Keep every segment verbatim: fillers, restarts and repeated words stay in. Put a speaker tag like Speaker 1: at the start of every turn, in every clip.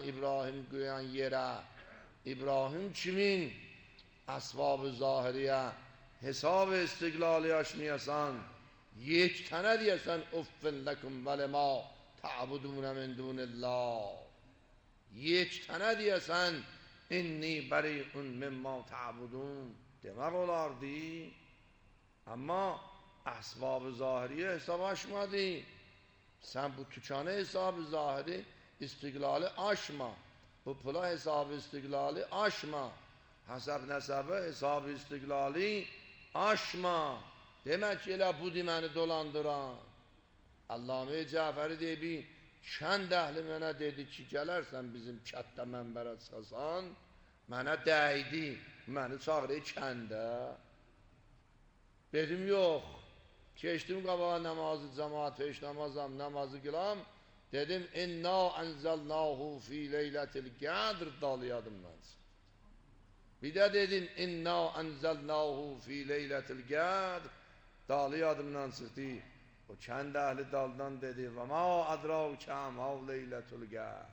Speaker 1: İbrahim qoyan yerə, İbrahim kimin əsbab-ı zahiriyə hesab istiqlali aşmayasan, yektənə deyəsən uffin ləkum və ləma ta'budunə min dunillah. Yektənə deyəsən inni bəri'un mimma ta'budun demək olardı. Amma əsbab-ı zahiriyə hesab aşmadı. Sən bu tükanə hesab-ı zahiri istiqlali aşma. Bu pula hesab-ı istiqlali aşma. Həsəb nəsəbə hesab-ı istiqlali aşma. Demək ki, elə bu deməni dolandıran. Allame Cəfəri deyi, kənd əhli mənə dedi ki, gələrsən bizim kətdə mənbərə çıxasan, mənə dəydi, məni çağırır kəndə. Dedim, yox, keçdim qabağa namazı cəmaat, peş namazam, namazı qılam, dedim, inna ənzəlnahu fi leylətil qədr dalayadım mən. Bir də dedim, inna ənzəlnahu fi leylətil qədr dalayadımdan çıxdı. O kənd əhli daldan dedi, və ma adravkə ma leylətul qədr.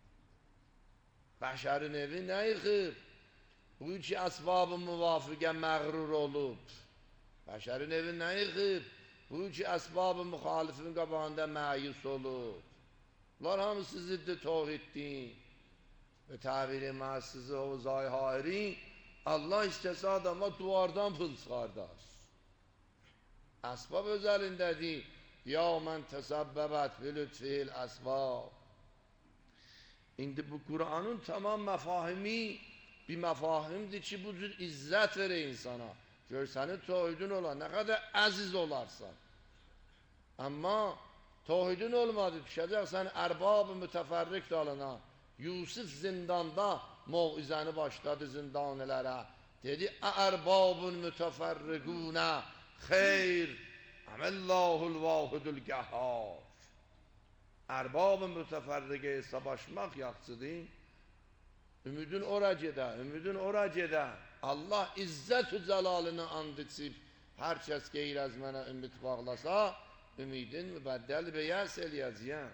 Speaker 1: Bəşərin evi nə yıxıb? Bu iki əsbab-ı müvafiqə məğrur olub. Bəşərin evi nə yıxıb? Bu iki əsbab-ı müxalifin qabağında məyus olub. Bunlar hamısı ziddi tohiddir. Və təbiri məhsizi Hovzay Hairi, Allah istəsə adama duvardan pul çıxardar. Əsbab özəlindədir. Ya mən təsəbbəbət bilütfil əsbab. İndi bu Kur'anın tamam məfahimi bir məfahimdir ki, bu cür izzət verir insana. Gör sənin tohidin olan, nə qədər əziz olarsan. Amma tohidin olmadı, düşəcəksən ərbab-ı mütəfərrik dalına. Yusuf zindanda mövizəni başladı zindanelərə. Dedi, ərbabun mütəfərriqunə xeyr, əməllahul vahidul qəhhar. Ərbab-ı mütəfərriqə hesablaşmaq yaxşıdır. Ümidin ora gedə, ümidin ora gedə. Allah izzət-ü cəlalını and içib, hər kəs qeyr əz mənə ümid bağlasa, ümidin mübəddəl beyəs eləyəcəyəm.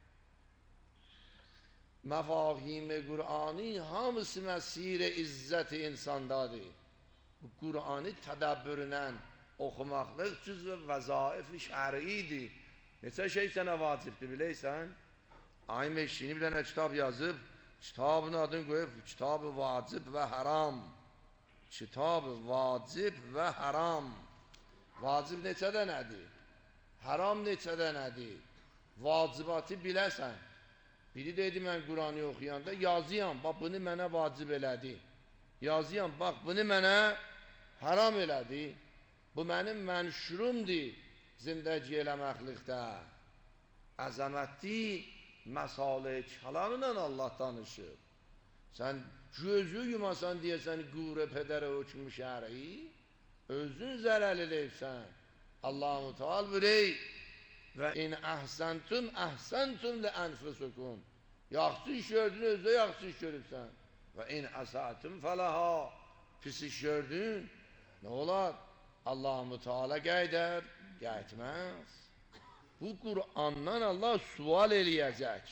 Speaker 1: Məfahim-i Qur'ani hamısı məsir-i izzət-i insandadır. Bu Qur'ani tədəbbürünə oxumaqlıq cüz-ü vəzaif-i şəriidir. Neçə şey sənə vacibdir, biləysən? Ay Meşini bir dənə kitab yazıb, kitabın adını qoyub, kitab-ı vacib və haram. Kitab-ı vacib və haram. Vacib neçədə nədir? Haram neçədə nədir? Vacibatı biləsən. Biri dedi, mən Qur'anı oxuyanda yazıyam, bax bunu mənə vacib elədi. Yazıyam, bax bunu mənə haram elədi. Bu mənim mənşurumdur zindəci eləməklikdə. Əzəmətli məsale kəlamla Allah danışır. Sən gözü yumasan deyəsən, qure pədərə hökmü şəri, özün zərəl eləyibsən. Allah-u Teala bürey, və in əhsəntum, əhsəntum li ənfusukum. Yaxşı iş gördün, özdə yaxşı iş görübsən. Və in əsətum fələha, pis iş gördün, nə olar? Allah-u Teala qəydər, qayıtməz. Bu Qur'andan Allah sual eləyəcək.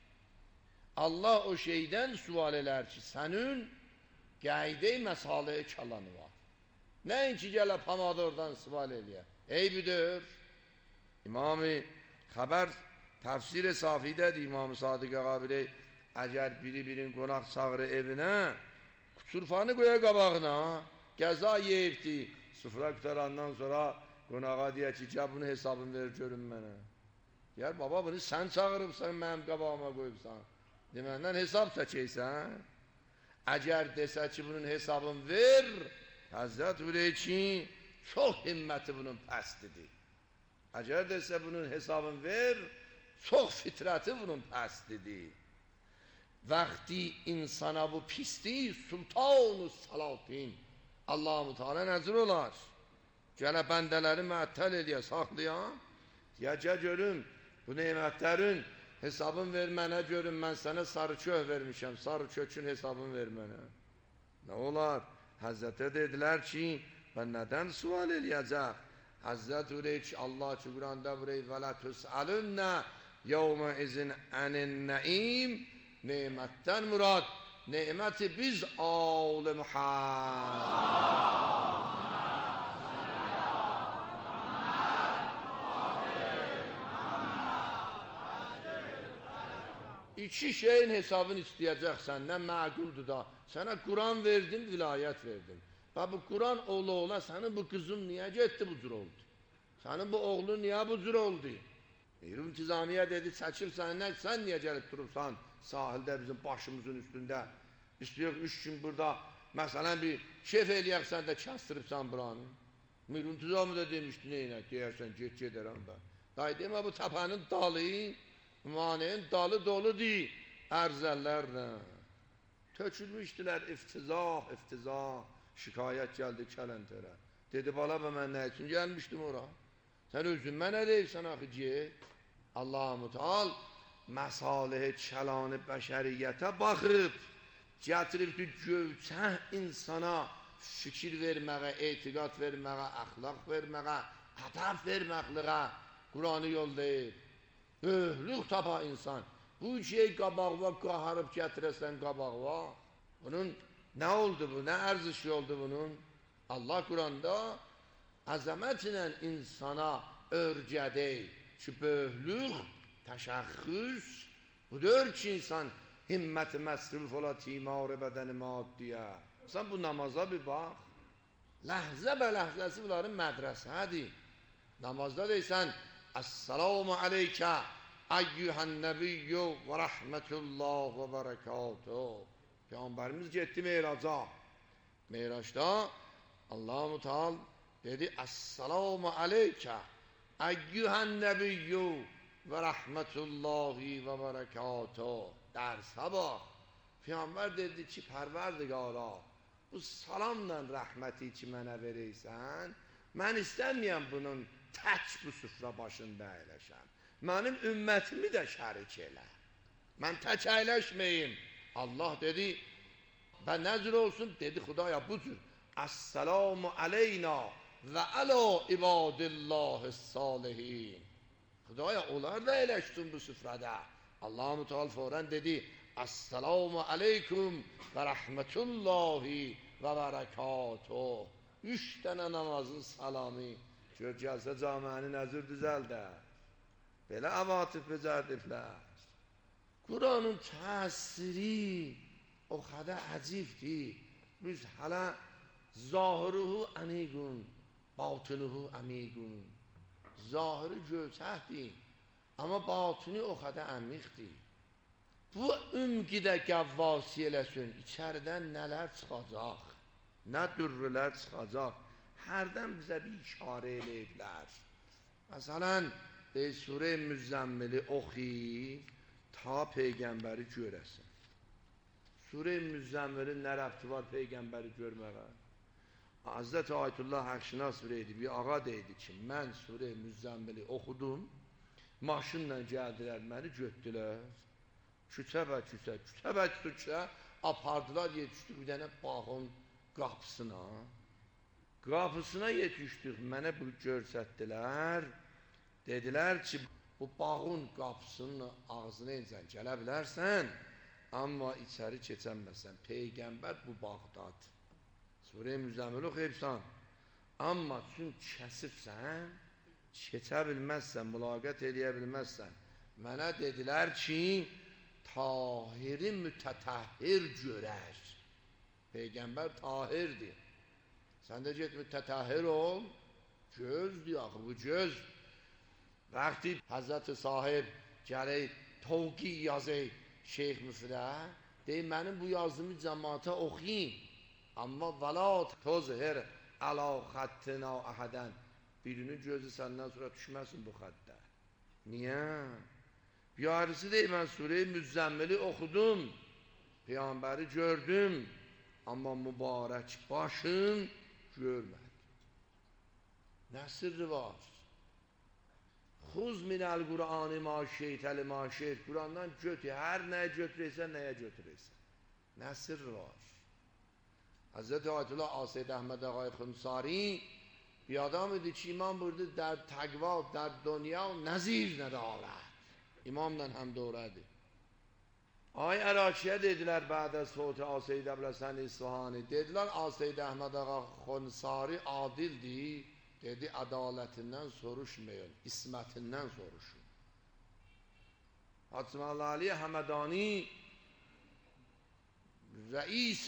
Speaker 1: Allah o şeydən sual elər ki, sənin qaydə-i məsale-i kəlanı var. Nəinki gələ pamada oradan sual eləyə. Eybidir. İmam-ı Xəbər təfsir-i Safidədir, İmam-ı Sadiq Əqabili, əgər biri-birin qonaq çağırı evinə, surfanı qoya qabağına, qəza yeyibdi, sıfıra qutarandan sonra qonağa deyək ki, gəl bunu hesabını verir, görün mənə. Gəl, baba, bunu sən çağırıbsan, mənim qabağıma qoyubsan, deməndən hesab çəkəysən. Əgər desə ki, bunun hesabını ver, Həzrət bilək ki, çox himməti bunun pəstidir. Əgər desə bunun hesabını ver, çox fitrəti bunun pəstidir. Vaxti insana bu pisdir, sultan-ı salatin, Allah-u Teala nəzir olar. Gələ bəndələri məəttəl eləyə, saxlayan, deyəcə görüm, bu neymətlərin hesabını ver mənə, görüm, mən sənə sarı kök vermişəm, sarı kökün hesabını ver mənə. Nə olar? Həzrətə dedilər ki, və nədən sual eləyəcək? Həzrət ürək ki, Allah ki, Quranda burayı və lə tüsəlünnə yevmə izin ənin nəim Ne'matdan murad ne'mati biz آل محمد. İki şeyin hesabını isteyecek senden, məquldur da. Sana Kur'an verdim, vilayet verdim. Ve bu Kur'an ola ola senin bu kızın niye gitti bu cür oldu? Senin bu oğlun niye bu cür oldu? Meyru İntizamiye dedi, seçil senden, sen niye gelip durursan sahilde bizim başımızın üstünde? İstiyor üç gün burada mesela bir şef eləyək sen de kestiripsen buranı. Meyru İntizamiye de demişti neyine, deyersen get gederim ben. Dayı deme bu tapanın dalı, manenin dalı dolu değil, erzəllərlə. Tökülmüşdülər iftizah, iftizah. Şikayet geldi Kələnterə. Dedi, bala ben nə üçün gelmiştim ora? Sen özün mənə deyirsən axı get. Allah-u Teal məsalih kəlanı bəşəriyyətə baxıb, gətiribdi gövçəh insana fikir verməyə, etiqat verməyə, əxlaq verməyə, ədəb verməkliğə Kur'an'ı yollayıb. Böyüklük tapa insan. Bu şey qabağına qaharıb gətirəsən qabağına. Bunun ne oldu bu? Ne erzişi oldu bunun? Allah Kur'an'da azametlə insana örgədək ki, böyüklük, təşəxxüs budur ki, insan himməti məsruf ola timar bədəni maddiyə. Sen bu namaza bir bak. Ləhzə bə ləhzəsi bunların mədrəsədir. Namazda deysən, Esselamu aleykə eyyühən nebiyyü və rəhmətullah və bərəkatuhu. Peygamberimiz gitti Meyraca. Meyraç'ta Allah-u Teala dedi, Esselamu aleykə eyyühən nebiyyü və rəhmətullahi və bərəkatuhu. Dersə bax. Peygamber dedi ki, Pərverdigara, bu salamla rəhməti ki mənə vereysən, mən istəməyəm bunun tək bu süfrə başında əyləşəm. Mənim ümmətimi də şərik elə. Mən tək əyləşməyim. Allah dedi, və nəzr olsun? Dedi, Xudaya bu cür. Esselamu aleyna və əla ibadillahi salihin. Xudaya, onlar da əyləşsin bu süfrədə. Allah-u Teala fərən dedi, Esselamu aleykum və rəhmətullahi və bərəkatuhu. Üç dənə namazın salamı. Gör gəlsə camiəni nəzir düzəldə. Belə avatif becərdiflər. Kur'an'ın təsiri o kadar acifdir. Biz hala zahırıhu anigun, batınuhu amigun. Zahırı gövçəhdir, ama batını o kadar əmiqdir. Bu ümgidə qəvvasi eləsin, içərdən nələr çıxacaq, nə dürrülər çıxacaq, hərdən bizə bir işarə eləyiblər. Məsələn, Sure-i Müzzəmmili oxuyub, ta Peyğəmbəri görəsin. Sure-i Müzzəmmilin nə rəbti var Peyğəmbəri görməyə? Hazreti Ayətullah Həqşinas vereydi, bir ağa deydi ki, mən Sure-i Müzzəmmili oxudum, maşınla gəldilər, məni götdülər, küçə və küçə, küçə və küçə, apardılar, yetişdik bir dənə bağın qapısına, qapısına yetişdik, mənə bu görsətdilər, dedilər ki, bu bağın qapısının ağzına insən, gələ bilərsən, amma içəri keçənməsən, Peyğəmbər bu bağdadır. Sure-i Müzzəmmil oxuyubsan, amma üçün kəsibsən, keçə bilməzsən, mülaqət eləyə bilməzsən. Mənə dedilər ki, tahiri mütətəhhir görər. Peyğəmbər tahirdir. Sən də get mütətəhhir ol, gözdür axı, bu göz. Vaxti Həzrət-i Sahib gələk tovqi yazək Şeyx Müfrə, deyim, mənim bu yazımı cəmaata oxuyayım, amma vəlat tozhir əla xəttina əhədən, birinin gözü səndən sonra düşməsin bu xəttə. Niyə? Yarısı deyim, mən Sure-i Müzzəmmili oxudum, Peyğəmbəri gördüm, amma mübarək başın görmədim. Nə sırrı var? Xuz minəl Qur'anı ma şeytəli ma şeyt. Kur'an'dan götür, hər nəyə götürəysən, nəyə götürəysən. Nə sırrı var? Hazreti Ayətullah Aseyid Əhməd Ağay Xünsari bir adam idi ki, imam burada در تقوا در دنیا نظیر ندارد. İmamla həm doğradır. آقای عراقچی‌ها dediler بعد از فوت آسید ابوالحسن اصفهانی dediler Aseyid Ahmed Ağa Xonsari adildi. Dedi adaletinden soruşmayın, ismetinden soruşun. Hatmalı Ali Hamedani reis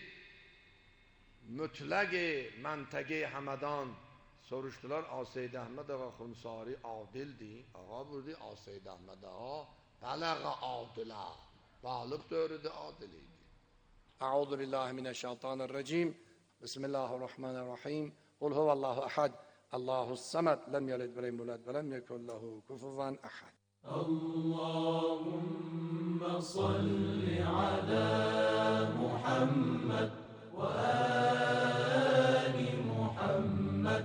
Speaker 1: mütlaq menteqe Hamedan soruşdular. Aseyid Ahmed Ağa Xonsari adildi. Ağa buyurdu Aseyid Ahmed Ağa bələğə adilə. Balıq dövrüdü adiliydi.
Speaker 2: Euzu billahi mineşşeytanirracim. Bismillahirrahmanirrahim. Kul huvallahu ehad. Allahus samad. Lem yelid ve lem yulad ve lem yekun lehu kufuven ehad.
Speaker 3: Allahümme salli ala Muhammed ve ali Muhammed.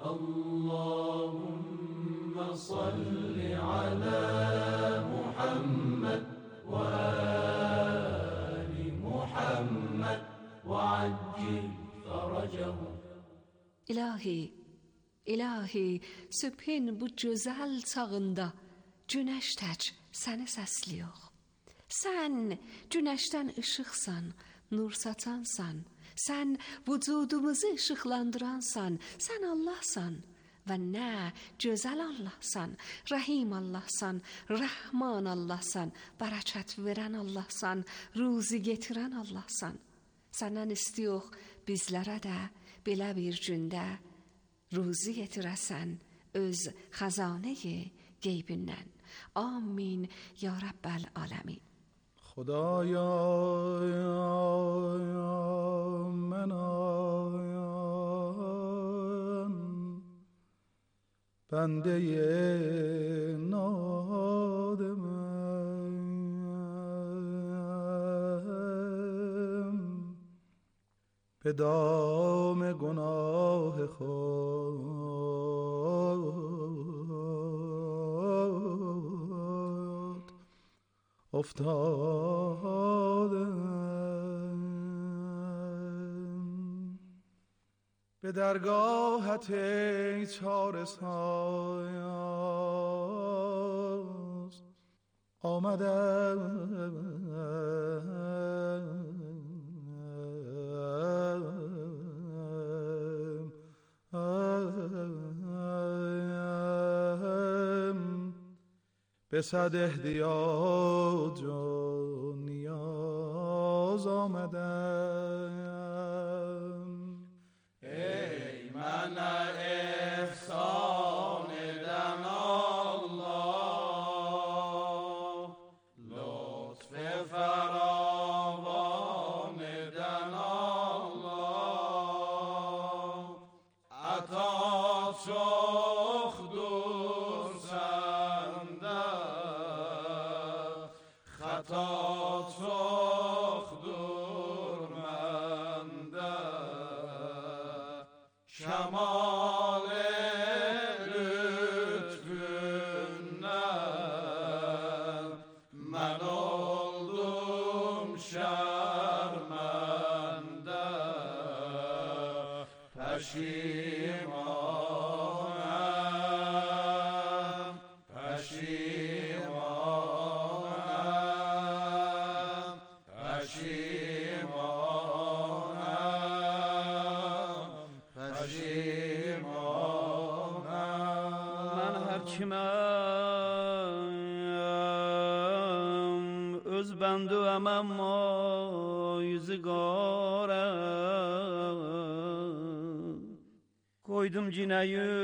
Speaker 3: Allahümme salli ala Muhammed ve ali Muhammed ve accil faracahu.
Speaker 4: İlahi, ilahi, sübhin bu gözəl çağında günəş tək səni səsləyir. Sən günəşdən işıqsan, nur saçansan. Sən vücudumuzu işıqlandıransan. Sən Allahsan və nə gözəl Allahsan, Rəhim Allahsan, Rəhman Allahsan, bərəkət verən Allahsan, ruzi getirən Allahsan. Səndən istiyor bizlərə də belə bir gündə ruzi getirəsən öz xəzanəyi qeybindən. Amin ya Rabbel alemin.
Speaker 3: خدایا من آیم بنده نادمم به دام گناه خود افتادم. به درگاهت ای چاره ساز آمدم به صد احتیاج و نیاز آمدم. ای من احسان دن الله لطف فراوان دن الله عطا شخ دور سنده خطا شخ دور منده شمال lütfünden من oldum şermende peşimanım peşimanım peşimanım peşimanım.
Speaker 5: من هر kiməm öz bəndüəm amma yüzüqarəm koydum cinə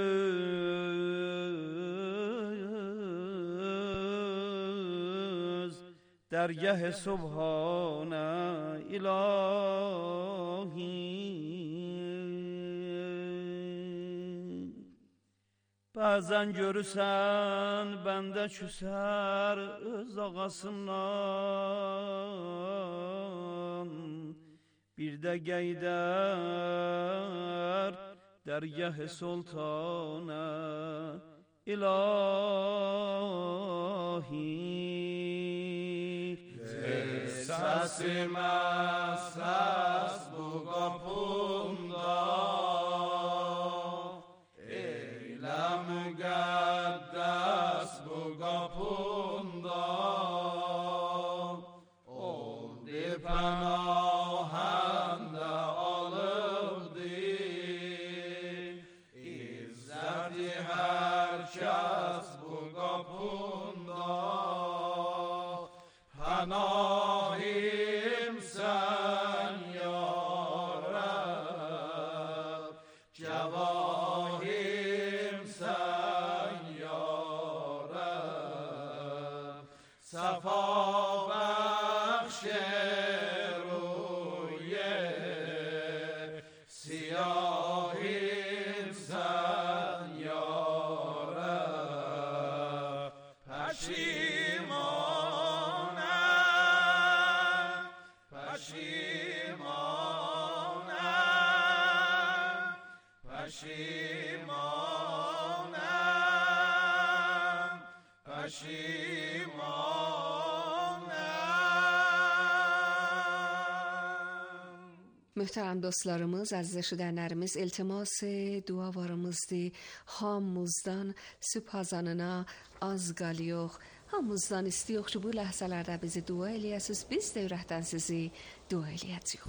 Speaker 5: yüz dərgah-ı subhanə ilahi. Bazen görürsen bende küser öz ağasından bir de geyder dergah-ı sultana ilahi.
Speaker 3: Sesim ses bu kapında müqəddəs bu qapında pənahəndə alıbdı, İzzəti hər kəs bu qapında, pənahim sən ya Rəbb, cəvahim sən ya Rəbb, səfa bəxş ruye, siyahim sən ya Rəbb, pəşimanəm, pəşimanəm, pəşimanəm, pəşimanəm.
Speaker 4: Möhtərəm dostlarımız, əziz eşidənlərimiz, iltimas dualarımızdır. Hamımızdan sübh azanına az qalıyor. Hamımızdan istiyor ki, bu ləhzələrdə bizi dua eləyəsiniz. Biz də ürəkdən sizi dua eləyəcəyik.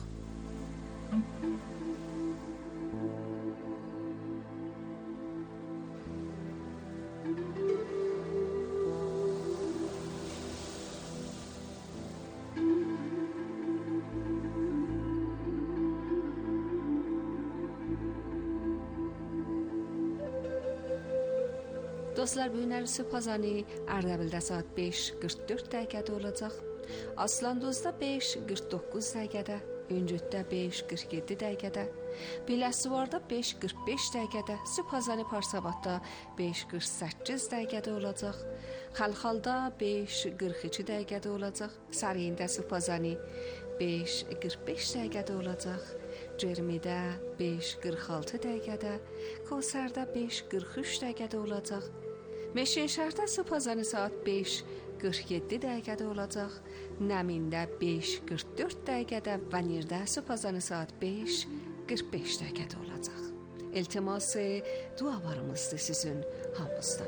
Speaker 4: Dostlar, bu günləri sübh azanı Ərdəbildə saat beş qırx dörd dəqiqədə olacaq. Aslandozda beş qırx doqquz dəqiqədə, Öncütdə beş qırx yeddi dəqiqədə, Biləsuvarda beş qırx beş dəqiqədə, sübh azanı Parsabadda beş qırx səkkiz dəqiqədə olacaq. Xalxalda beş qırx iki dəqiqədə olacaq. Sarıyində sübh azanı beş qırx beş dəqiqədə olacaq. Cermidə beş qırx altı dəqiqədə, Kosərdə beş qırx üç dəqiqədə olacaq. Meşinşəhərdə sübh azanı saat beş qırx yeddi dəqiqədə olacaq. Nəmində beş qırx dörd dəqiqədə və Nirdə sübh azanı saat beş qırx beş dəqiqədə olacaq. İltimas dualarımızdır sizin hamınızdan.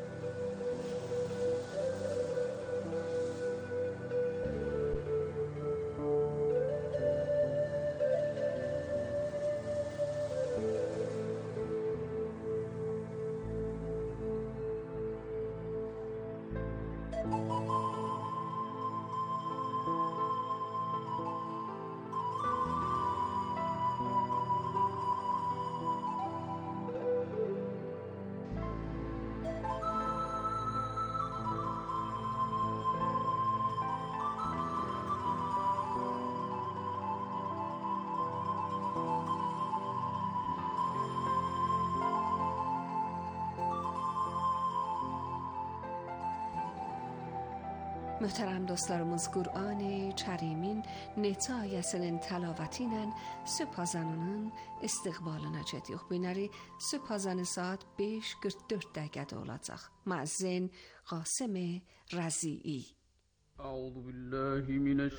Speaker 4: Möhtərəm dostlarımız, Qur'an-ı Kərimin neçə ayəsinin təlavəti ilə sübh azanının istiqbalına gedirik. Bu günləri sübh azanı saat beş qırx dörd dəqiqədə olacaq. Müəzzin Qasım Rəzi'i.
Speaker 5: Əuzu billahi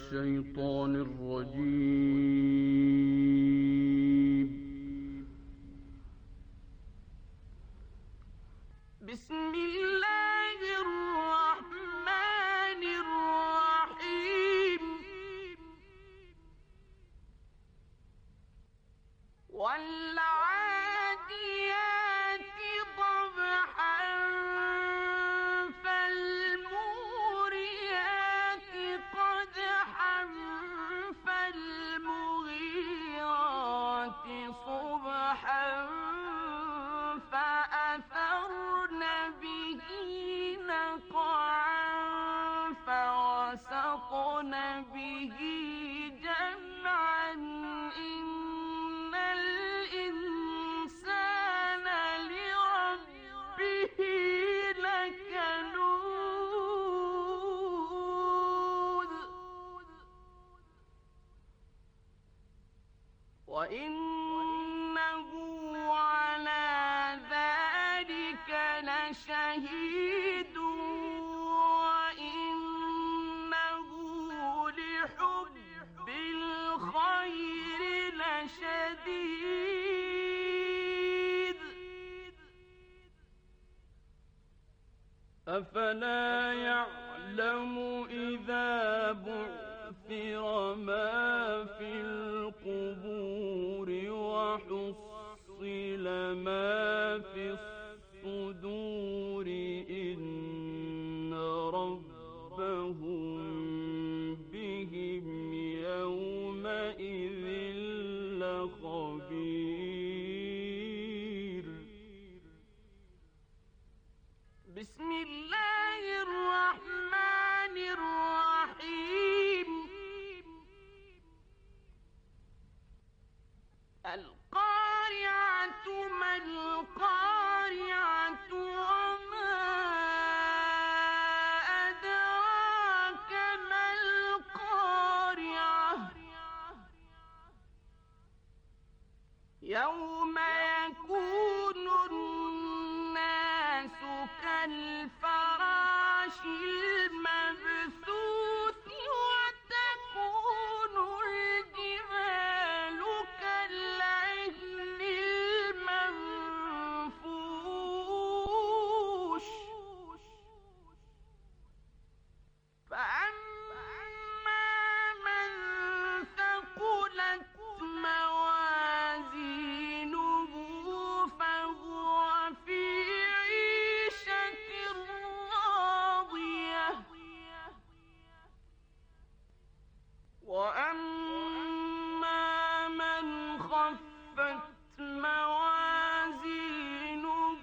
Speaker 5: minəşşeytanirracim. Bismillahirrahmanirrahim. وَالْعَادِيَاتِ ضَبْحًا فَالْمُورِيَاتِ قَدْحًا فَالْمُغِيرَاتِ صُبْحًا فَأَثَرْنَ بِهِ نَقْعًا فَوَسَطْنَ بِهِ جَمْعًا إِنَّ الْإِنسَانَ لِرَبِّهِ لَكَنُودٌ وَإِنَّهُ عَلَى ذَلِكَ لَشَهِيدٌ وَإِنَّهُ لِحُبِّ الْخَيْرِ لَشَدِيدٌ أَفَلَا يَعْلَمُ إِذَا بُعْثِرَ مَا القارعة ما القارعة وما أدراك ما القارعة يوم يكون الناس كالفراش المبثوث وتكون الجبال كالعهن المنفوش فأما من ثقلت موازينه فهو في عيشة راضية وأما من خفت موازينه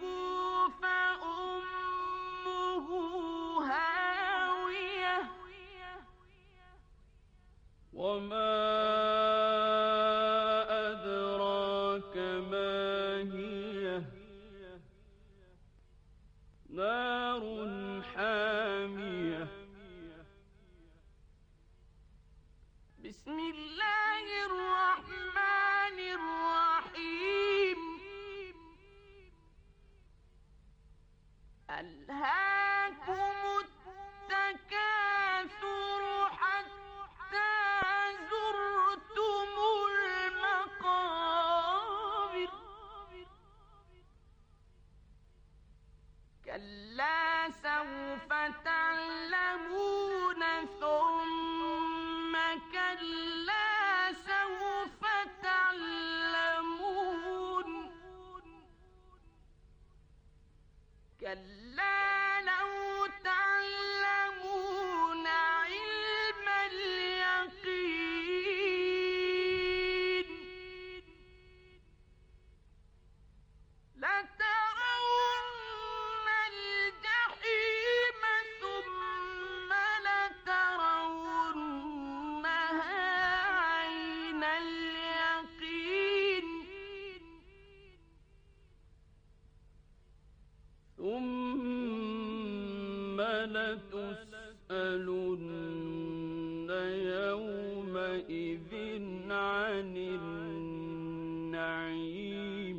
Speaker 5: فأمه هاوية وما أدراك ما هي نار حامية بسم الله الرحمن الرحيم ألهاكم التكاثر حتى زرتم المقابر كلا سوف تعلمون ثم كلا سوف تعلمون كلا لو تعلمون علم اليقين لترون الجحيم ثم لترونها عين اليقين ثم لتسألن يومئذ عن النعيم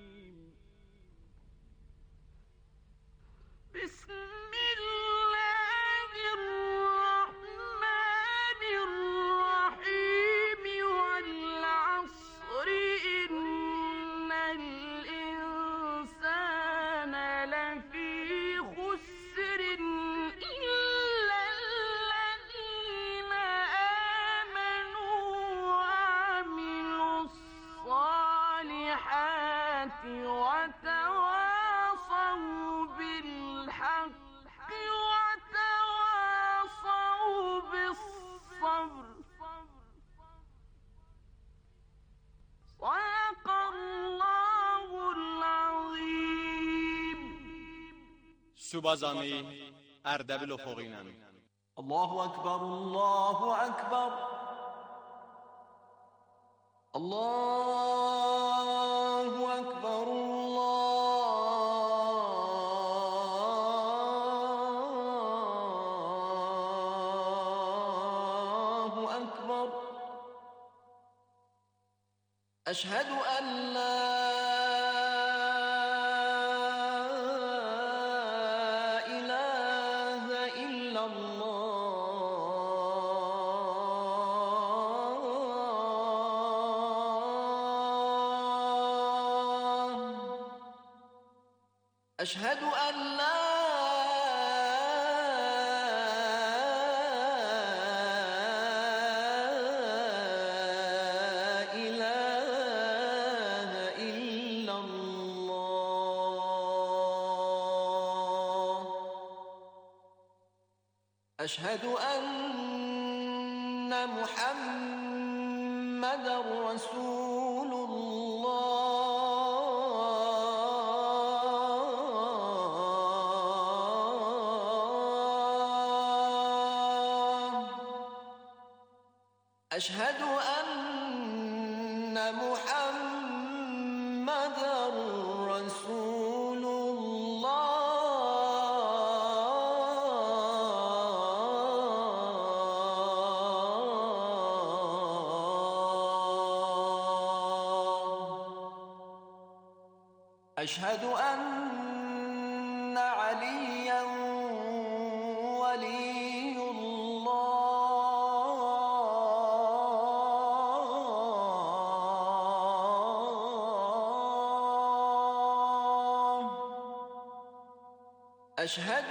Speaker 5: بسم الله الرحمن الرحيم والعصر إن الإنسان لفي خسر إلا الذين آمنوا وعملوا الصالحات وتواصوا بالحق وتواصوا بالصبر صدق الله العظيم.
Speaker 6: سوبازانی اردبیل افقینم.
Speaker 3: الله أكبر الله أكبر الله أكبر الله أكبر أشهد أن لا إله إلا الله أشهد أن لا إله إلا الله أشهد أن محمدا رسول الله أشهد أن محمدا رسول الله أشهد أن عليا ولي الله أشهد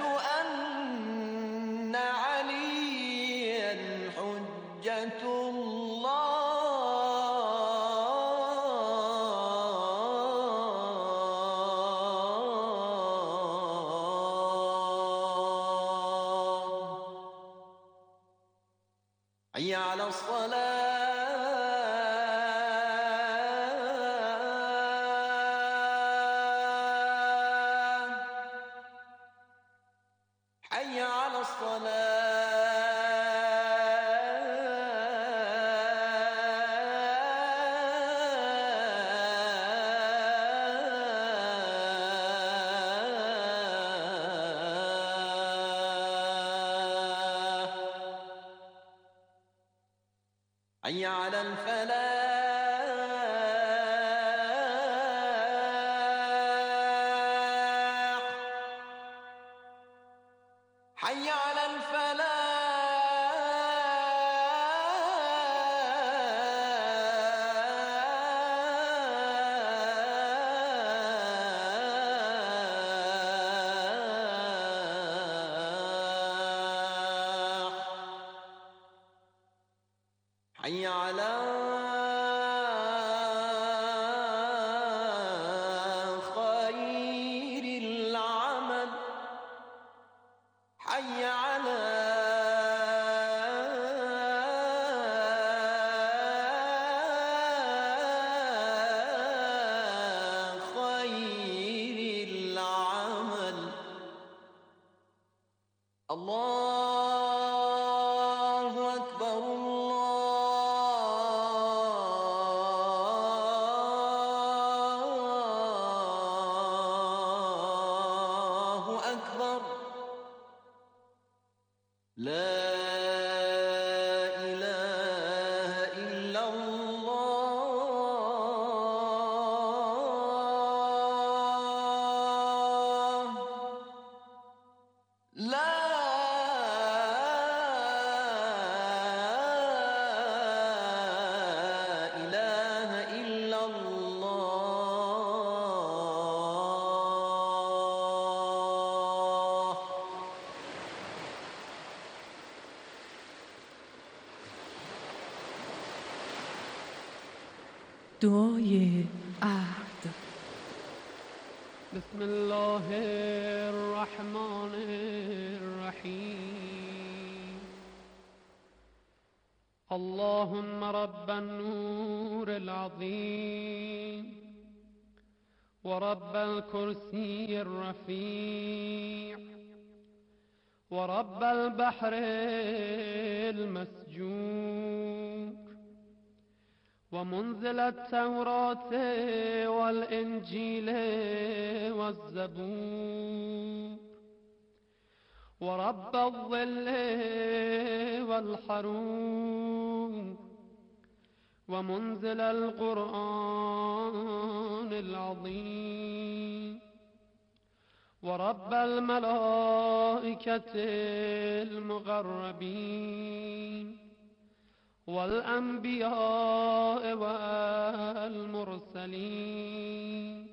Speaker 3: أن عليا حجة حي على الصلاة حي على الصلاة حي على الفلاح حي على الفلاح حي على خير العمل حي على خير العمل الله أكبر الله أكبر لا إله إلا الله لا إله إلا الله
Speaker 7: دعای عهد.
Speaker 8: بسم الله الرحمن الرحيم اللهم رب النور العظيم ورب الكرسي الرفيع ورب البحر المسجور ومنزل التوراة والإنجيل والزبور ورب الظل والحرور ومنزل القرآن العظيم ورب الملائكة المقربين والأنبياء والمرسلين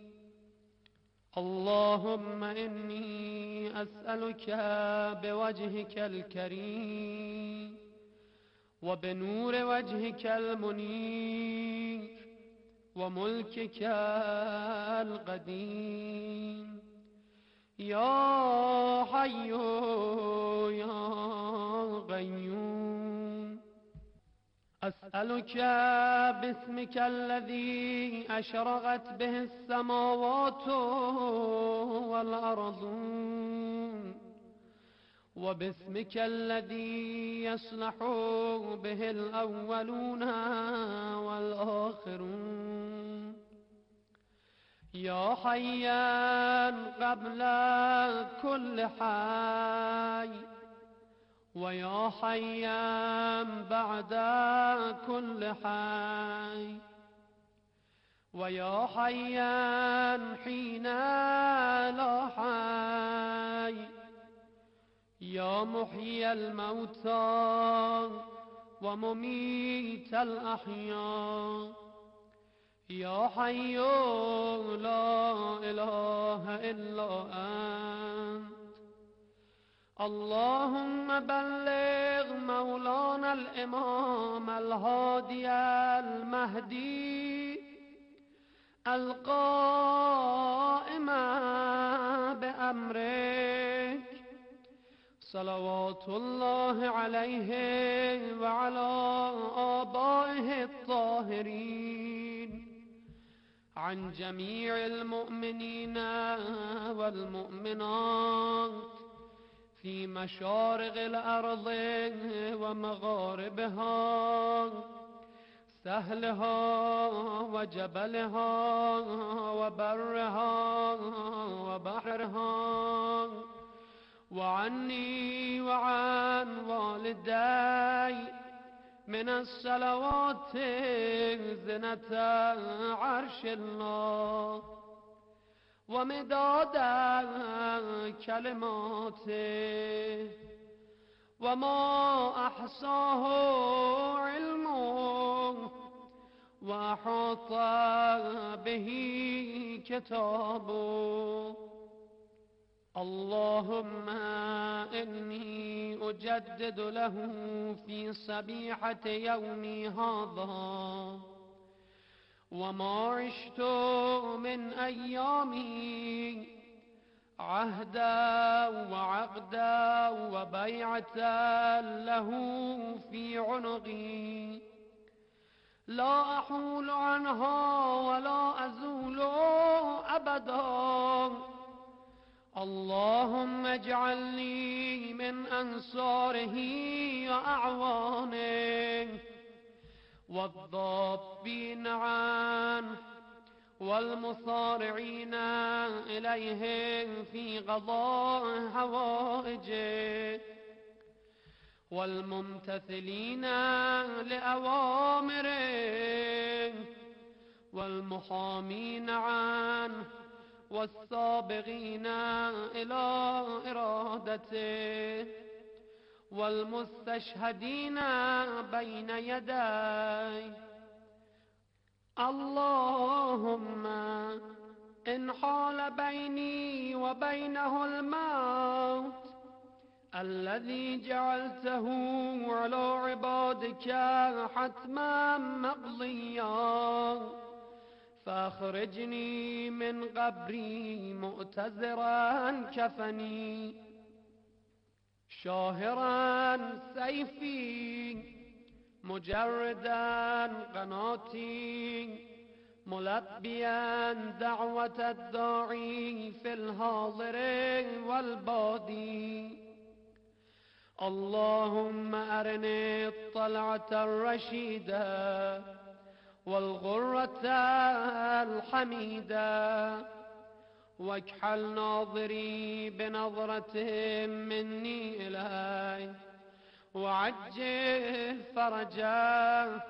Speaker 8: اللهم إني أسألك بوجهك الكريم وبنور وجهك المنير وملكك القديم يا حي يا قيوم أسألك باسمك الذي أشرقت به السماوات والأرض وباسمك الذي يصلح به الأولون والآخرون يا حيا قبل كل حي ويا حيا بعد كل حي ويا حيا حين لا حي يا محيي الموتى ومميت الأحياء يا حي لا إله إلا أنت اللهم بلغ مولانا الإمام الهادي المهدي القائم بأمرك صلوات الله عليه وعلى آبائه الطاهرين عن جميع المؤمنين والمؤمنات في مشارق الأرض ومغاربها سهلها وجبلها وبرها وبحرها وعني وعن والدي من الصلوات زنة عرش الله ومداد كلماته وما أحصاه علمه وأحاط به كتابه اللهم إني أجدد له في صبيحة يومي هذا وما عشت من أيامي عهدا وعقدا وبيعة له في عنقي لا أحول عنها ولا أزول أبدا اللهم اجعلني من أنصاره وأعوانه والضابين عنه والمصارعين إليه في قضاء حوائجه والممتثلين لأوامره والمحامين عنه والسابقين إلى إرادته والمستشهدين بين يديه اللهم إن حال بيني وبينه الموت الذي جعلته على عبادك حتما مقضيا فاخرجني من قبري مؤتزرا كفني شاهرا سيفي مجردا قناتي ملبيا دعوة الداعي في الحاضر والبادي اللهم أرني الطلعة الرشيدة والغرة الحميدة واكحل ناظري بنظرة مني إليه وعجل فرجا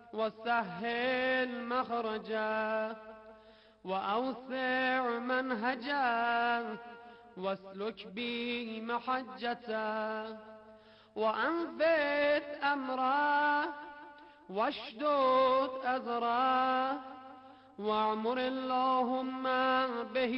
Speaker 8: وسهل مخرجا وأوسع منهجا واسلك بي محجتا وأنفذ أمره واشدد أزره واعمر اللهم به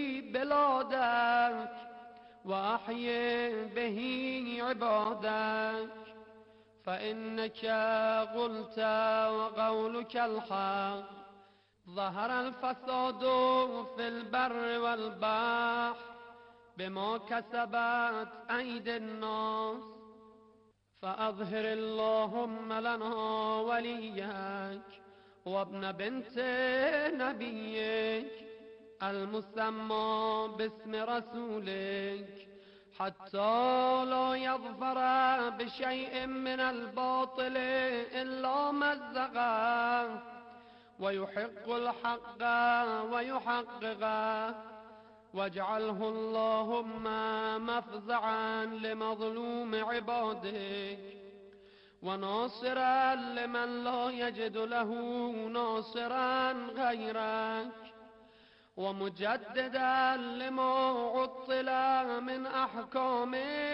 Speaker 8: بلادك وأحيي به عبادك فإنك قلت وقولك الحق ظهر الفساد في البر والبحر بما كسبت أيدي الناس فأظهر اللهم لنا وليك وابن بنت نبيك المسمى باسم رسولك حتى لا يظفر بشيء من الباطل إلا مزقه ويحق الحق ويحققه، واجعله اللهم مفزعا لمظلوم عبادك، وناصرا لمن لا يجد له ناصرا غيرك، ومجددا لما عطل من أحكام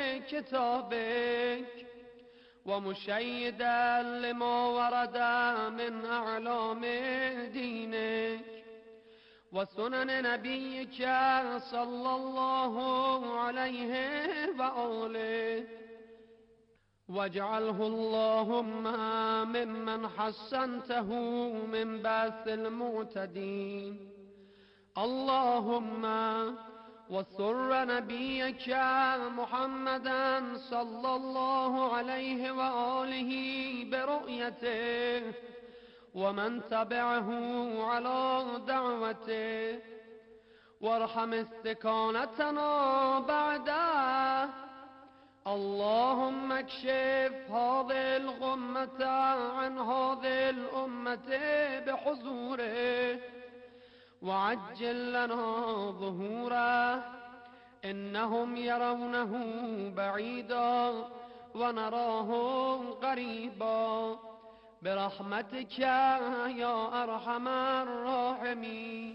Speaker 8: كتابك، ومشيدا لما ورد من أعلام دينك وسنن نبيك صلى الله عليه وآله، واجعله اللهم ممن حسنته من بأس المعتدين. اللهم وسر نبيك محمدا صلى الله عليه وآله برؤيته، ومن تبعه على دعوته، وارحم استكانتنا بعده. اللهم اكشف هذه الغمة عن هذه الأمة بحضوره، وعجل لنا ظهوره، إنهم يرونه بعيدا ونراه قريبا، برحمتك يا أرحم الراحمين.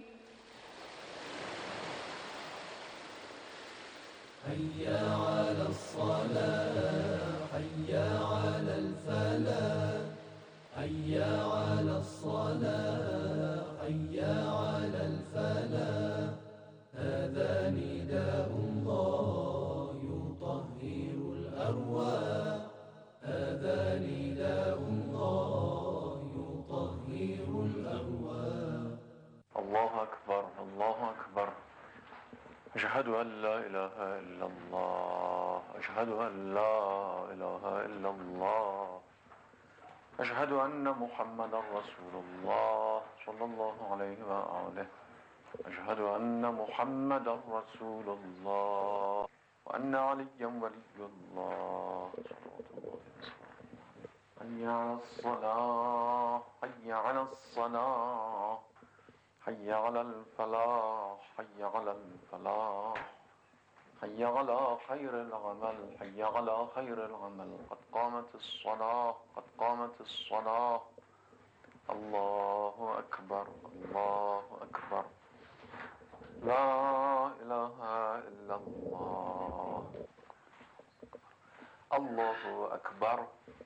Speaker 3: حي على الصلاة، حي على الفلاح، حي على الصلاة، حي على الفلاح. هذا نداء الله يطهر الأرواح، هذا نداء الله يطهر الأرواح.
Speaker 9: الله أكبر، الله أكبر. أشهد أن لا إله إلا الله، أشهد أن لا إله إلا الله، أشهد أن محمدا رسول الله صلى الله عليه وآله، أشهد أن محمدا رسول الله، وأن عليا ولي الله صلوات الله وسلامه. حي على الصلاة، حي على الصلاة، حي على الفلاح، حي على الفلاح، حي على خير العمل، حي على خير العمل. قد قامت الصلاة، قد قامت الصلاة. الله أكبر، الله أكبر. لا إله إلا الله. الله أكبر.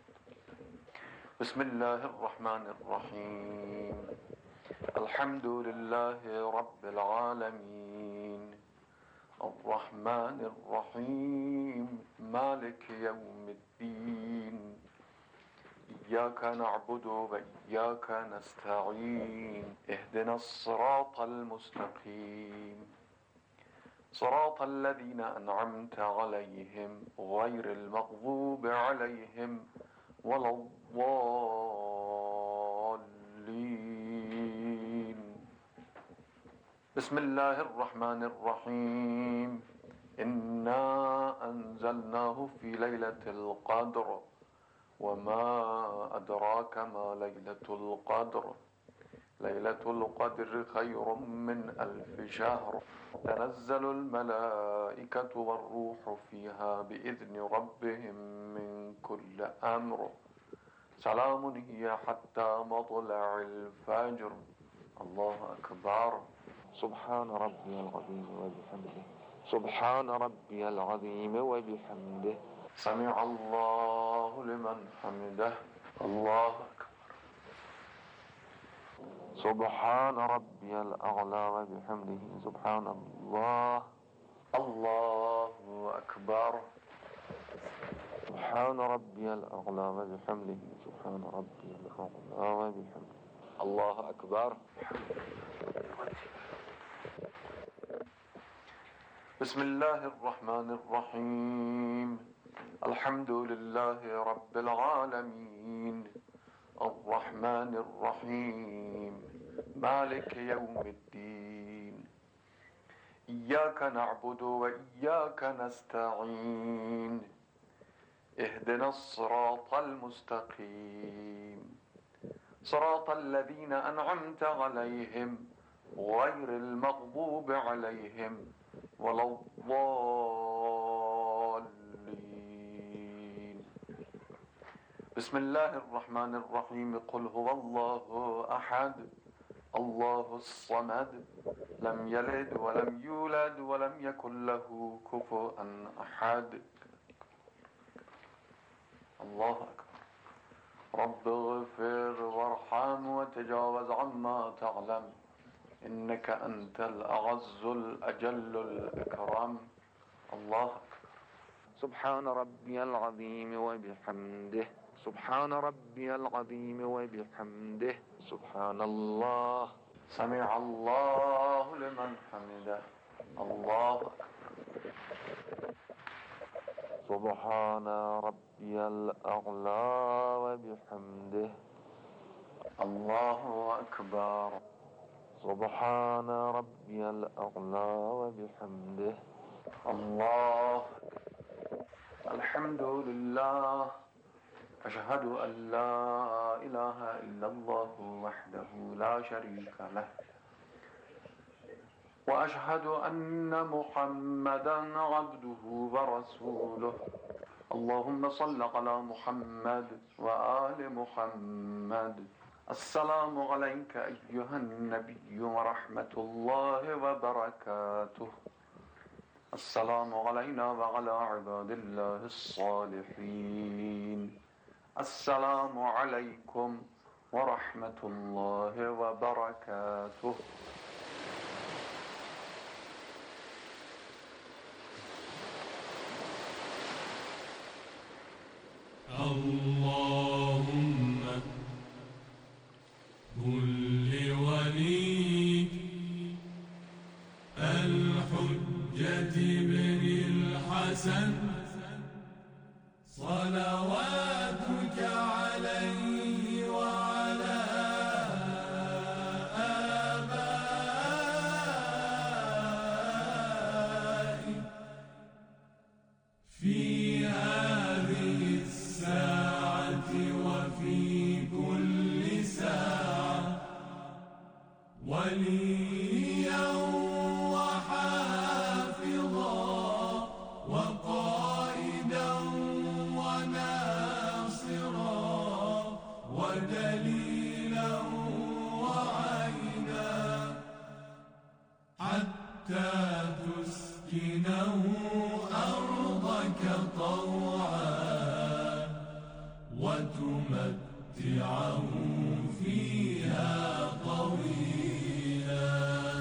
Speaker 9: بسم الله الرحمن الرحيم. الحمد لله رب العالمين، الرحمن الرحيم، مالك يوم الدين. إياك نعبد وإياك نستعين. اهدنا الصراط المستقيم، صراط الذين أنعمت عليهم غير المغضوب عليهم ولا الضالين. بسم الله الرحمن الرحيم. إنا أنزلناه في ليلة القدر، وما أدراك ما ليلة القدر. ليلة القدر خير من ألف شهر. تنزل الملائكة والروح فيها بإذن ربهم من كل أمر. سلام هي حتى مطلع الفجر. الله أكبر. سبحان ربي العظيم وبحمده، سبحان ربي العظيم وبحمده. سمع الله لمن حمده. الله أكبر. سبحان ربي الأعلى وبحمده، سبحان الله. الله أكبر. سبحان ربي الأعلى وبحمده، سبحان ربي الأعلى وبحمده. الله أكبر. بسم الله الرحمن الرحيم. الحمد لله رب العالمين، الرحمن الرحيم، مالك يوم الدين. إياك نعبد وإياك نستعين. اهدنا الصراط المستقيم، صراط الذين أنعمت عليهم غير المغضوب عليهم ولا الضالين. بسم الله الرحمن الرحيم. قل هو الله أحد الله الصمد لم يلد ولم يولد ولم يكن له كفوا أحد. الله أكبر. رب اغفر وارحم وتجاوز عما تعلم إنك أنت الأعز الأجل الأكرم. الله أكبر. سبحان ربي العظيم وبحمده سبحان ربي العظيم وبحمده سبحان الله سمع الله لمن حمده. الله أكبر. سبحان ربي الأعلى وبحمده. الله أكبر. سبحان ربي الأعلى وبحمده. الله. الحمد لله. أشهد أن لا إله إلا الله وحده لا شريك له وأشهد أن محمدا عبده ورسوله. اللهم صل على محمد وآل محمد. السلام عليك أيها النبي ورحمة الله وبركاته. السلام علينا وعلى عباد الله الصالحين. السلام عليكم ورحمة الله وبركاته.
Speaker 3: اللهم كن لوليك الحجة بن الحسن صلواتك عليه وعلى آبائه في هذه الساعة وفي كل ساعة وليا وحافظا وقائدا وناصرا ودليلا وعينا حتى تسكنه أرضك طوعا وتمتعه فيها طويلا.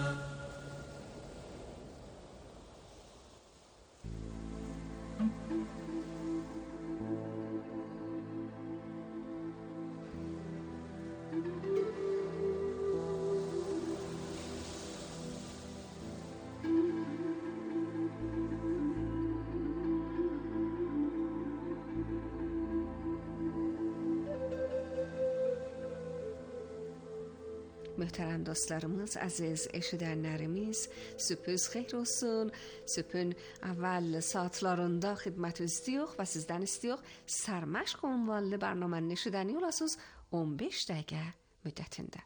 Speaker 4: Möhtərəm dostlarımız, əziz eşidənlərimiz, süpüz xeyir olsun. Süpün əvvəl saatlarında xidmətinizdəyik və sizdən istiyoruz sərməşq ünvanlı برنامه eşidəni olasınız on beş dəqiqə müddətində.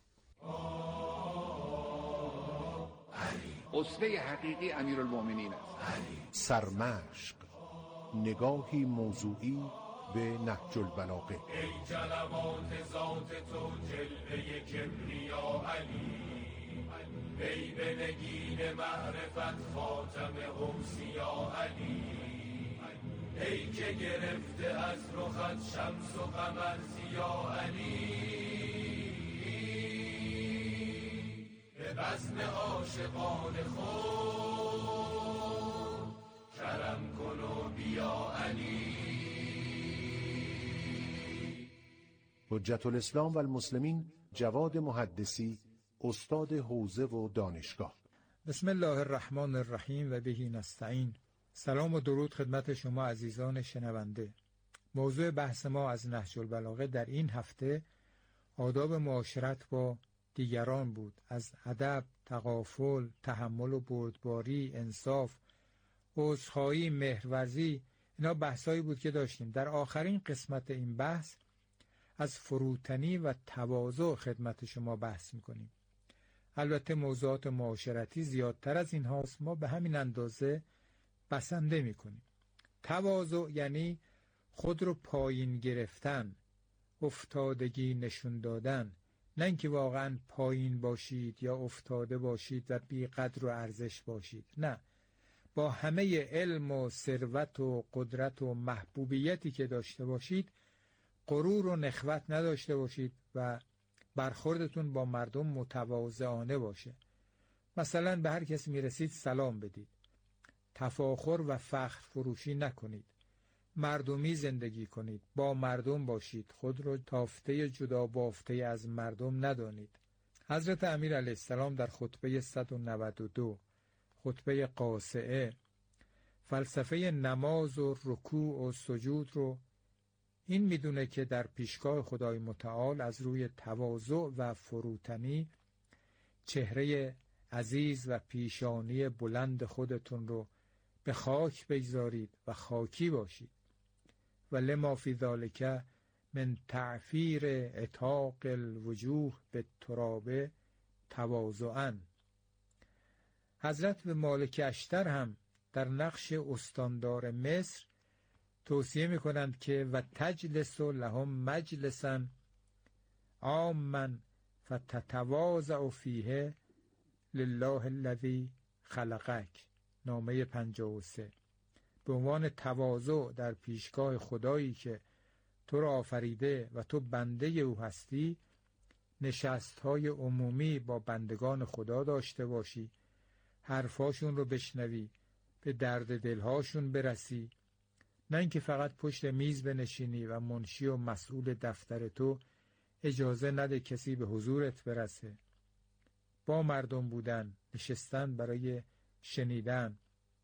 Speaker 10: اسوه حقیقی امیرالمومنین است.
Speaker 11: سرمشق، نگاهی موضوعی به نهج البلاغه.
Speaker 3: ای جلوات ذات تو جلوه کبریا علی، ای به نگین معرفت خاتم اوصیا علی، ای که گرفته از رخت شمس و قمر ضیا علی، به بزم عاشقان خود کرم کن و بیا علی.
Speaker 11: حجت الاسلام و المسلمین جواد محدثی، استاد حوزه و دانشگاه.
Speaker 12: بسم الله الرحمن الرحیم و بهی نستعین. سلام و درود خدمت شما عزیزان شنونده. موضوع بحث ما از نهج البلاغه در این هفته آداب معاشرت با دیگران بود. از ادب، تغافل، تحمل و بردباری، انصاف، عذرخواهی، مهرورزی، اینا بحثایی بود که داشتیم. در آخرین قسمت این بحث از فروتنی و تواضع خدمت شما بحث میکنیم. البته موضوعات معاشرتی زیادتر از این هاست، ما به همین اندازه بسنده میکنیم. تواضع یعنی خود رو پایین گرفتن، افتادگی نشون دادن، نه اینکه واقعا پایین باشید یا افتاده باشید و بی قدر و ارزش باشید، نه، با همه علم و ثروت و قدرت و محبوبیتی که داشته باشید غرور و نخوت نداشته باشید و برخوردتون با مردم متواضعانه باشه. مثلا به هر کسی میرسید سلام بدید، تفاخر و فخر فروشی نکنید، مردمی زندگی کنید، با مردم باشید، خود رو تافته جدا بافته از مردم ندانید. حضرت امیر علیه السلام در خطبه صد و نود و دو، خطبه قاصعه، فلسفه نماز و رکوع و سجود رو این میدونه که در پیشگاه خدای متعال از روی تواضع و فروتنی چهره عزیز و پیشانی بلند خودتون رو به خاک بگذارید و خاکی باشید. و لما فی ذالک من تعفیر عتاق الوجوه به ترابه تواضعاً. حضرت به مالک اشتر هم در نقش استاندار مصر توصیه می کنند که و تجلس لهم مجلسا عاما فتتواضع فیه لله الذی خلقک، نامه پنجاه و سه. به عنوان تواضع در پیشگاه خدایی که تو را آفریده و تو بنده او هستی، نشست‌های عمومی با بندگان خدا داشته باشی، حرفاشون رو بشنوی، به درد دلهاشون برسی، نه اینکه فقط پشت میز بنشینی و منشی و مسئول دفتر تو اجازه نده کسی به حضورت برسه. با مردم بودن، نشستن برای شنیدن.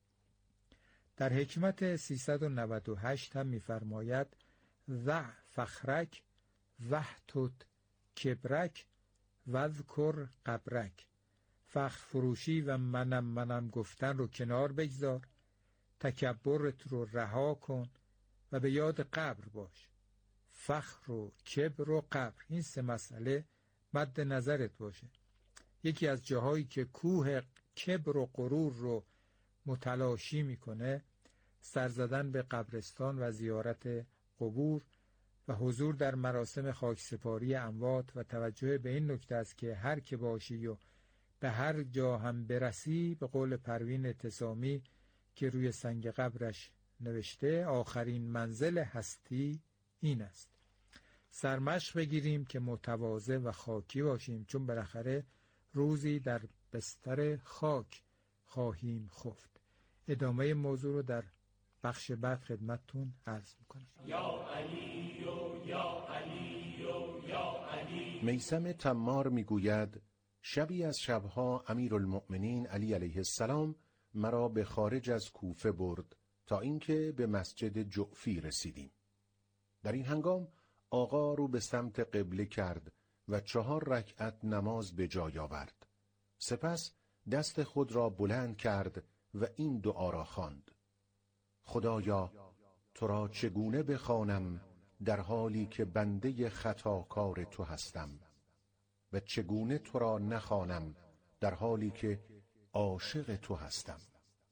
Speaker 12: در حکمت سیصد و نود و هشت هم می‌فرماید ضع فخرک وحتت کبرک وذکر قبرک. فخر فروشی و منم منم گفتن رو کنار بگذار، تکبرت رو رها کن و به یاد قبر باش. فخر و کبر و قبر، این سه مسئله مد نظرت باشه. یکی از جاهایی که کوه کبر و غرور رو متلاشی میکنه سر زدن به قبرستان و زیارت قبور و حضور در مراسم خاکسپاری اموات و توجه به این نکته است که هر که باشی و به هر جا هم برسی، به قول پروین اعتصامی که روی سنگ قبرش نوشته، آخرین منزل هستی این است. سرمشق بگیریم که متواضع و خاکی باشیم، چون بالاخره روزی در بستر خاک خواهیم خفت. ادامه موضوع رو در بخش بعد خدمتتون عرض میکنم.
Speaker 3: یا علی و یا علی و یا علی.
Speaker 11: میثم تمار میگوید شبی از شبها امیرالمؤمنین علی علیه السلام مرا به خارج از کوفه برد تا اینکه به مسجد جعفی رسیدیم. در این هنگام آقا رو به سمت قبله کرد و چهار رکعت نماز به جای آورد. سپس دست خود را بلند کرد و این دعا را خواند: خدایا تو را چگونه بخوانم در حالی که بنده خطاکار تو هستم و چگونه تو را نخوانم در حالی که عاشق تو هستم.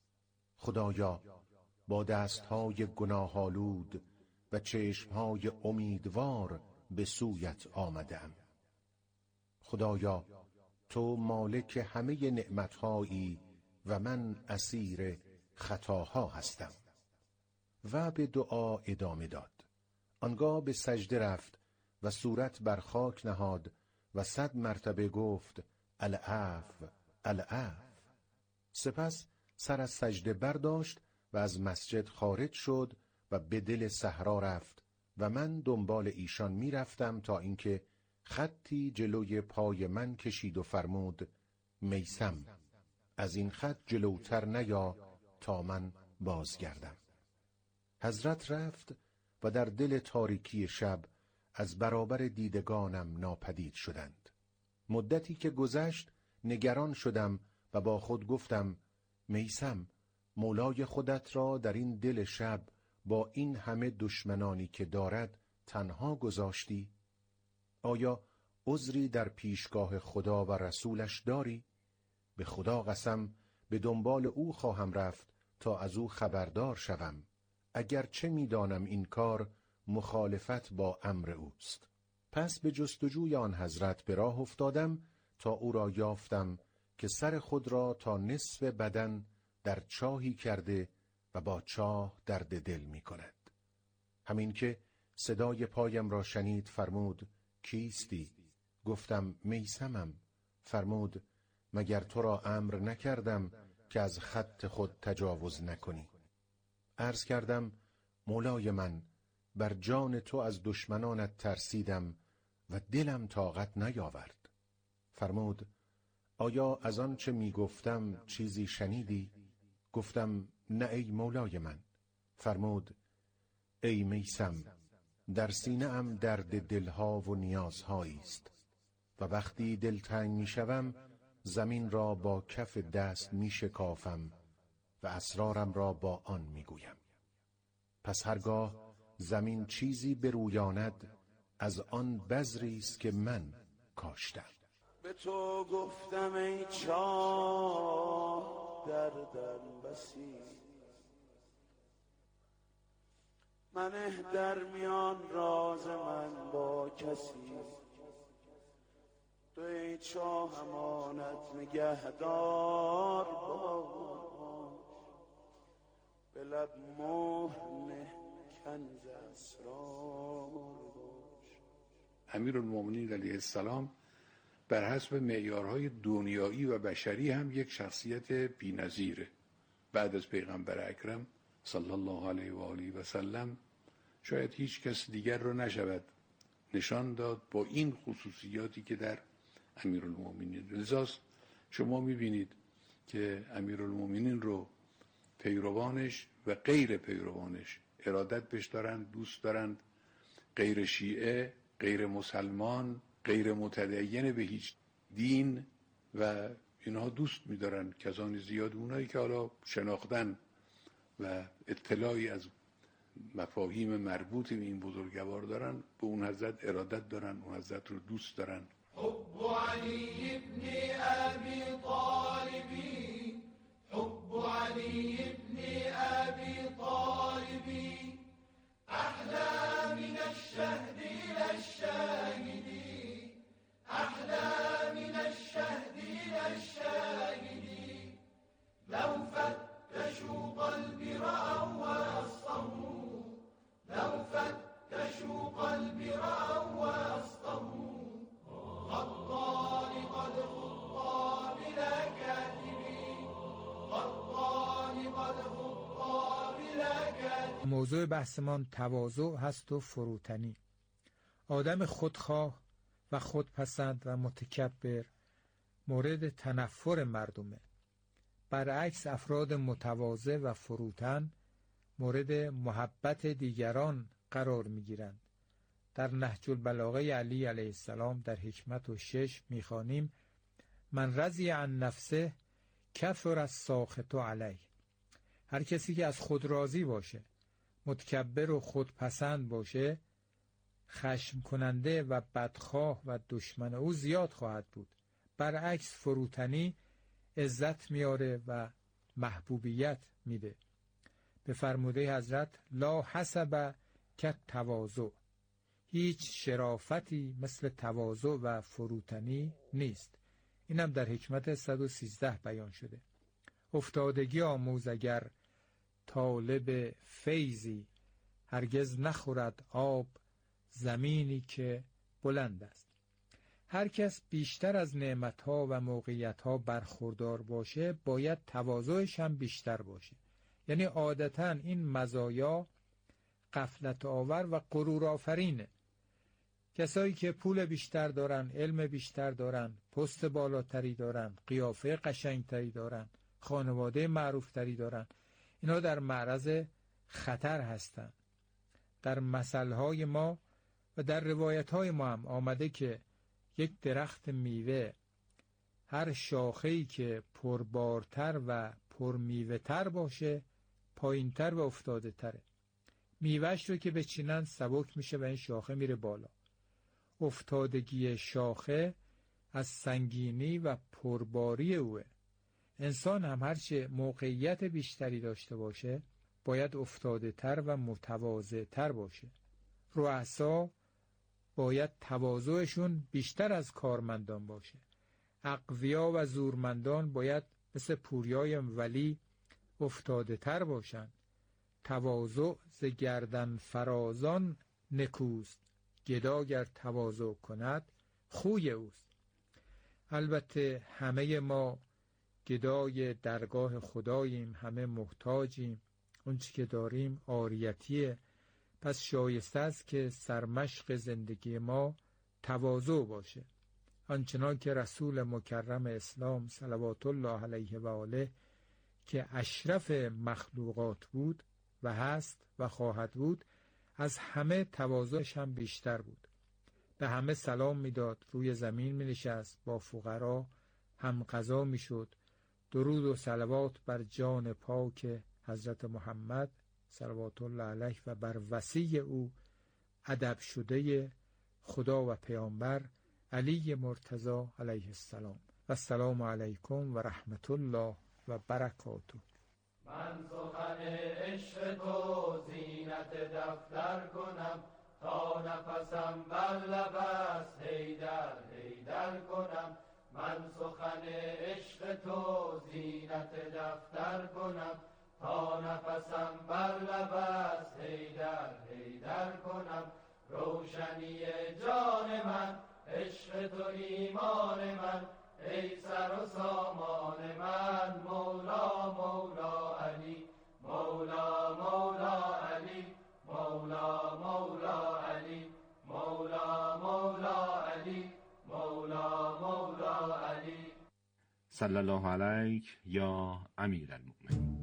Speaker 11: خدایا با دستهای گناه‌آلود و چشمهای امیدوار به سویت آمدم. خدایا تو مالک همه نعمتهایی و من اسیر خطاها هستم. و به دعا ادامه داد. آنگاه به سجده رفت و صورت بر خاک نهاد و صد مرتبه گفت العفو العفو. سپس سر از سجده برداشت و از مسجد خارج شد و به دل صحرا رفت و من دنبال ایشان می رفتم تا اینکه خطی جلوی پای من کشید و فرمود میثم از این خط جلوتر نیا تا من بازگردم. حضرت رفت و در دل تاریکی شب از برابر دیدگانم ناپدید شدند. مدتی که گذشت نگران شدم و با خود گفتم میثم مولای خودت را در این دل شب با این همه دشمنانی که دارد تنها گذاشتی؟ آیا عذری در پیشگاه خدا و رسولش داری؟ به خدا قسم به دنبال او خواهم رفت تا از او خبردار شوم، اگرچه می‌دانم این کار مخالفت با امر اوست. پس به جستجوی آن حضرت به راه افتادم تا او را یافتم که سر خود را تا نصف بدن در چاهی کرده و با چاه درد دل می کند. همین که صدای پایم را شنید فرمود کیستی؟ گفتم میثمم. فرمود مگر تو را امر نکردم که از خط خود تجاوز نکنی؟ عرض کردم مولای من، بر جان تو از دشمنانت ترسیدم و دلم طاقت نیاورد. فرمود آیا از آن چه می گفتم چیزی شنیدی؟ گفتم نه ای مولای من. فرمود ای میثم، در سینه ام درد دلها و نیازهایی است و وقتی دلتنگ می شوم زمین را با کف دست می شکافم و اسرارم را با آن می گویم. پس هرگاه زمین چیزی برویاند از آن بذری است که من کاشتم.
Speaker 13: به تو گفتم ای چاه دردم بسی، منه در میان راز من با کسی. تو ای چاه امانت نگهدار باش، به لب مهر نه کنز اسرار باش.
Speaker 10: امیرالمومنین علیه السلام بر حسب معیارهای دنیایی و بشری هم یک شخصیت بی‌نظیره. بعد از پیغمبر اکرم صلی الله علیه و آله و سلم شاید هیچ کس دیگر رو نشود نشان داد با این خصوصیاتی که در امیرالمومنین. لذاست شما میبینید که امیرالمومنین رو پیروانش و غیر پیروانش ارادت بهش دارند، دوست دارند. غیر شیعه، غیر مسلمان، غیر متدین به هیچ دین و اینها دوست می‌دارن. کسانی زیاد اونایی که حالا شناختن و اطلاعی از مفاهیم مربوط به این بزرگوار دارن به اون حضرت ارادت دارن، اون حضرت رو دوست دارن.
Speaker 3: حب علی ابن ابی طالبی، حب علی ابن ابی طالبی، احلى من الشهد الى الشاهد، احلى من الشهد الى الشاهد. لو فتشوا قلبي رأوا وسطه، لو فتشوا قلبي رأوا وسطه. خطان قد خطا بلا كاتب، خطان قد خطا بلا كاتب.
Speaker 12: موضوع بحثمان تواضع هست و فروتنی. آدم خودخواه و خودپسند و متکبر مورد تنفر مردمه. برعکس افراد متواضع و فروتن مورد محبت دیگران قرار می گیرند. در نهج البلاغه علی علیه السلام در حکمت و شش می خوانیم من رضی عن نفسه کثر الساخط علیه. هر کسی که از خود راضی باشه، متکبر و خودپسند باشه، خشم کننده و بدخواه و دشمن او زیاد خواهد بود. برعکس فروتنی عزت میاره و محبوبیت میده. به فرموده حضرت لا حسب که تواضع، هیچ شرافتی مثل تواضع و فروتنی نیست. اینم در حکمت صد و سیزده بیان شده. افتادگی آموز اگر طالب فیضی، هرگز نخورد آب زمینی که بلند است. هر کس بیشتر از نعمتها و موقعیتها برخوردار باشه باید تواضعش هم بیشتر باشه. یعنی عادتاً این مزایا غفلت آور و غرور آفرینه. کسایی که پول بیشتر دارن، علم بیشتر دارن، پست بالاتری دارن، قیافه قشنگتری دارن، خانواده معروفتری دارن، اینا در معرض خطر هستن. در مثلهای ما و در روایتهای ما هم آمده که یک درخت میوه هر شاخه‌ای که پربارتر و پرمیوه تر باشه پایینتر و افتاده تره. میوهش رو که بچینن سبک میشه و این شاخه میره بالا. افتادگی شاخه از سنگینی و پرباری اوه. انسان هم هرچه موقعیت بیشتری داشته باشه باید افتاده تر و متواضع تر باشه. رؤسا باید تواضعشون بیشتر از کارمندان باشه. اقویا و زورمندان باید مثل پوریای ولی افتاده تر باشن. تواضع ز گردن فرازان نکوست، گدا گر تواضع کند خوی اوست. البته همه ما گدای درگاه خداییم، همه محتاجیم، اون چی که داریم عاریتیه. پس شایسته است که سرمشق زندگی ما تواضع باشه. آنچنان که رسول مکرم اسلام صلوات الله علیه و آله که اشرف مخلوقات بود و هست و خواهد بود، از همه تواضعش هم بیشتر بود. به همه سلام میداد، روی زمین می نشست، با فقرا هم غذا می شد. درود و صلوات بر جان پاک حضرت محمد صلوات الله علیه و بر وصی او ادب شده خدا و پیامبر علی مرتضی علیه السلام. و السلام علیکم و رحمت الله و برکاته.
Speaker 14: من سخن عشق تو زینت دفتر کنم، تا نفسم بر لب است حیدر حیدر کنم. من سخن عشق تو زینت دفتر کنم، تا نفسم بر لب است حیدر حیدر کنم. روشنی جان من عشق تو ایمان من، ای سر و سامان من مولا مولا علی مولا مولا علی مولا مولا علی مولا مولا علی مولا مولا علی.
Speaker 15: صلی الله علیک یا امیر المؤمنین.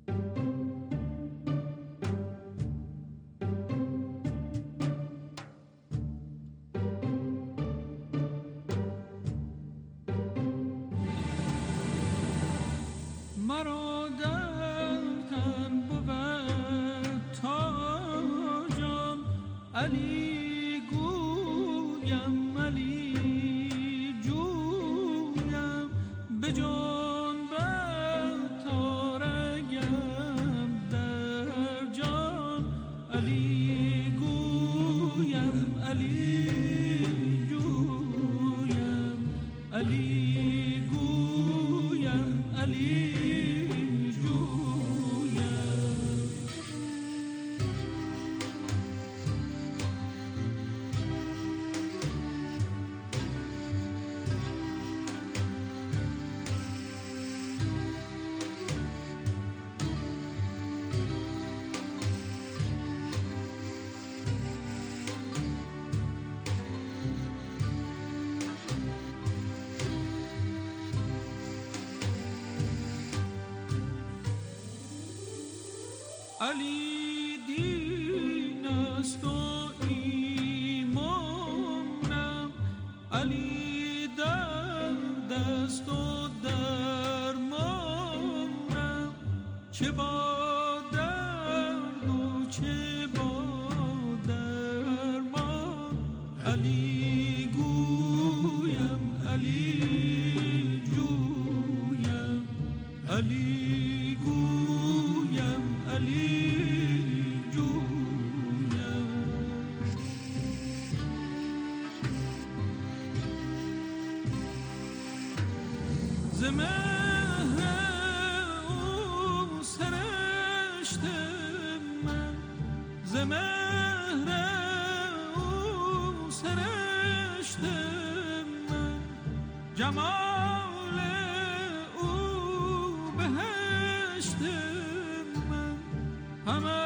Speaker 16: علی دین است و ایمانم، علی درد است و درمانم. چه با درد و چه با درمان، علی گویم علی جویم، علی گویم علی جمال او بهشت من همه